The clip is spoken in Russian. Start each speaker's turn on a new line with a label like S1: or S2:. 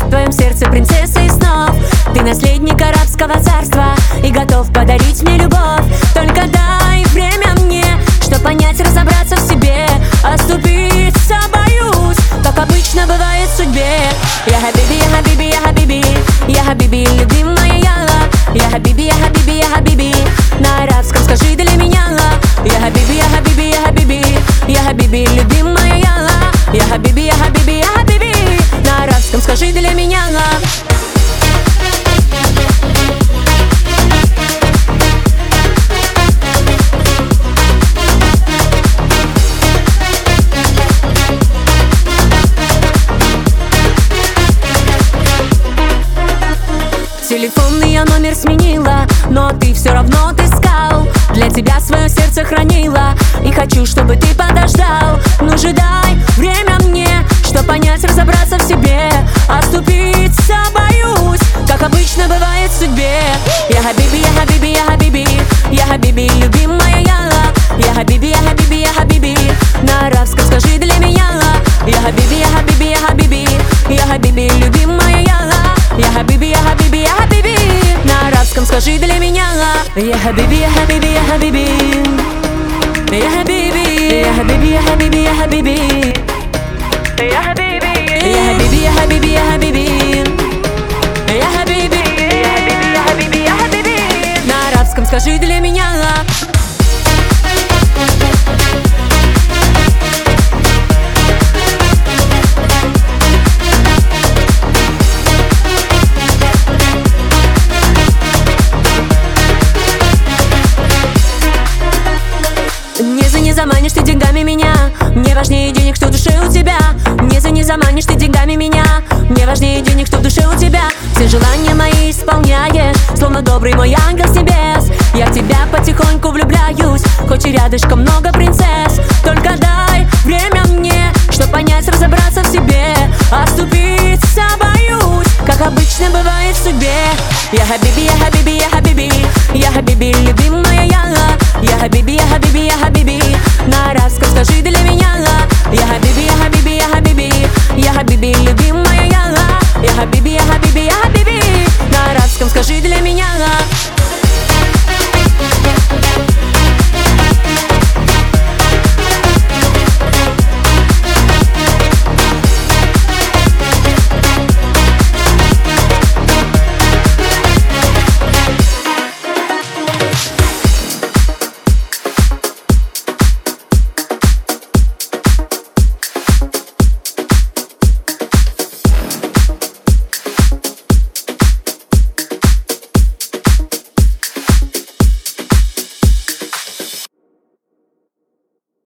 S1: в твоем сердце принцесса из снов. Ты наследник арабского царства и готов подарить мне любовь. Только дай время мне, чтоб понять, разобраться в себе. Оступиться боюсь, как обычно бывает в судьбе. Я хабиби, я хабиби, я хабиби, я хабиби, любимая яла. Я хабиби, я хабиби, я хабиби, на арабском скажи для меня. Я хабиби, я хабиби, я хабиби, я хабиби, любимая яла. Я хабиби, я хабиби, я хабиби, на арабском скажи для меня. Телефонный я номер сменила, но ты все равно отыскал. Для тебя свое сердце хранила, и хочу, чтобы ты подождал. Ну же дай время мне, чтоб понять, разобраться в себе. Оступиться боюсь, как обычно бывает в судьбе. Я хабиби, я хабиби, я хабиби, я хабиби, любимая яла. Я хабиби, я хабиби, я хабиби, на арабском скажи для меня. Я хабиби, я хабиби, я хабиби, я хабиби, любимая яла. Я хабиби, я хабиби, я хабиби, на арабском скажи для меня. Я хабиби, я хабиби, я хабиби, я хабиби, я хабиби, я хабиби, я хабиби, я хабиби, я хабиби, я хабиби, я хабиби, я хабиби, я хабиби, на арабском скажи для меня. Не заманишь ты деньгами меня, мне важнее денег, что в душе у тебя. Не заманишь ты деньгами меня, мне важнее денег, что в душе у тебя. Все желания мои исполняешь, словно добрый мой ангел с небес. Я в тебя потихоньку влюбляюсь, хоть и рядышком много принцесс. Только дай время мне, чтоб понять, разобраться в себе. Оступиться боюсь, как обычно бывает в судьбе. Я